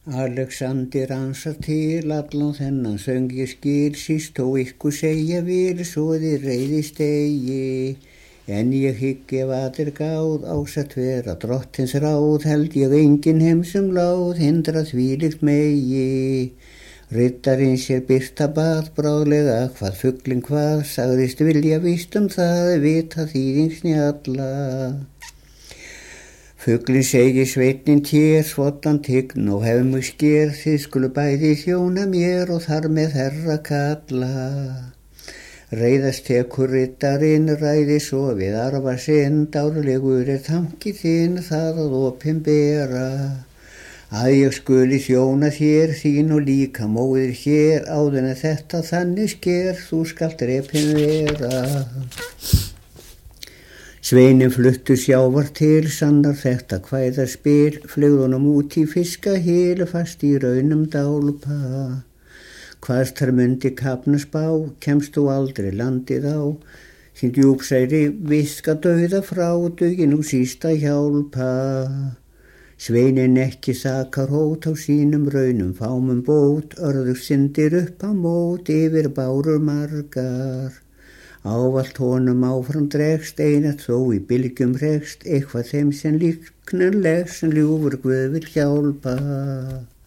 Alexander ansar til allan þennan söng ég skil, síst þó ykkur segja vil, svo þið reiðist eigi. En ég hygg ef aðrir gáð, ásett vera drottins ráð, held ég engin heimsum láð, hindra þvílíkt megi. Riddarinn sér birta bað, bráðlega hvað fuglinn hvað, sagðist vilja víst það, vita þýðing snjalla. Fuglinn segi sveitnin tér, svottan tign og hef mig sker, þið skulu bæði þjóna mér og þar með herra kalla. Reiðast tekur riddarinn, ræði svo við arfa sinn, dárlegur tanki þinn, það að opinbera. Að ég skuli þjóna þér, þín og líka móðir hér, áður en þetta þannig sker, þú skalt drepinn vera. Sveinin fluttu sjávar til, sannar þetta kvæðarspil, fleygðunum út í fiskahil, fast í raunum dálpa. Hvaðst þar mundi kapna spá, kemst þú aldrei landið á, þín djúpsæri viska dauða frá, dugi nú sísta hjálpa. Sveinin ekki sakar hót á sínum raunum fámum bót, örðug syndir upp á mót, yfir bárur margar. Ávallt honum áfram dregst, einat þó í bylgjum hregst, eitthvað þeim sem líknarlegs, ljúfur Guð vill hjálpa.